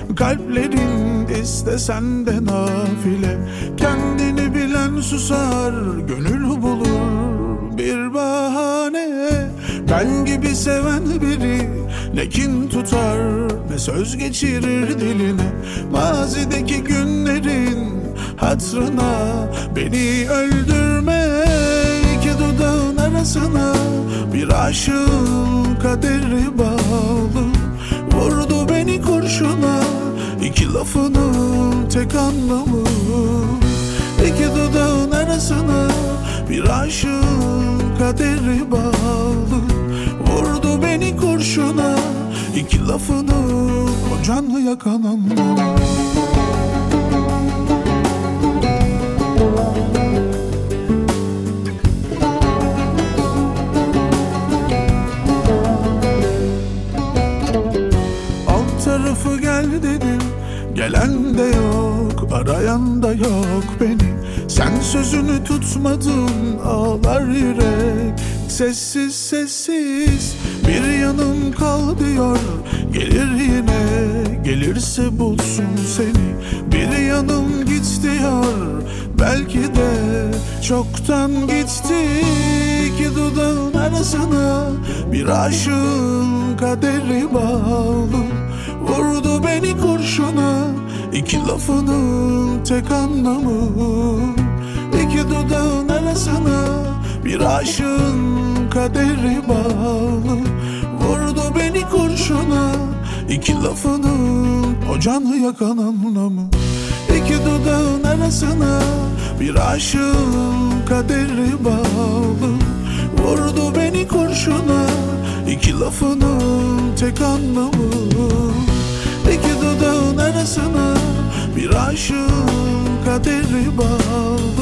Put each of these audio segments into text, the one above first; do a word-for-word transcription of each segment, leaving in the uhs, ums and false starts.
Kalplerin istesen de nafile. Kendini bilen susar, gönül bulur bir bahane. Ben gibi seven biri ne kin tutar, ne söz geçirir diline. Mazideki günlerin hatırına beni öldürme. İki dudağın arasına bir aşığın kaderi bağlı. Vurdu beni kurşuna, iki lafının tek anlamı. İki dudağın arasına bir aşığın kaderi bağlı. Vurdu beni kurşuna, iki lafının o canı yakan anlamı. Tarafı gel dedim, gelen de yok, arayan da yok beni. Sen sözünü tutmadın, ağlar yürek sessiz sessiz. Bir yanım kal diyor, gelir yine, gelirse bulsun seni. Bir yanım git diyor, belki de çoktan gitti. İki dudağın arasına bir aşığın kaderi bağlı. Vurdu beni kurşuna, iki lafının tek anlamı. İki dudağın arasına bir aşığın kaderi bağlı. Vurdu beni kurşuna, iki lafının o canı yakan anlamı. İki dudağın arasına bir aşığın kaderi bağlı. Vurdu beni kurşuna, iki lafının tek anlamı. İki dudağın arasına bir aşığın kaderi bağlı.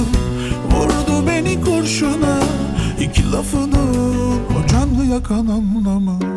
Vurdu beni kurşuna, iki lafının o canı yakan anlamı.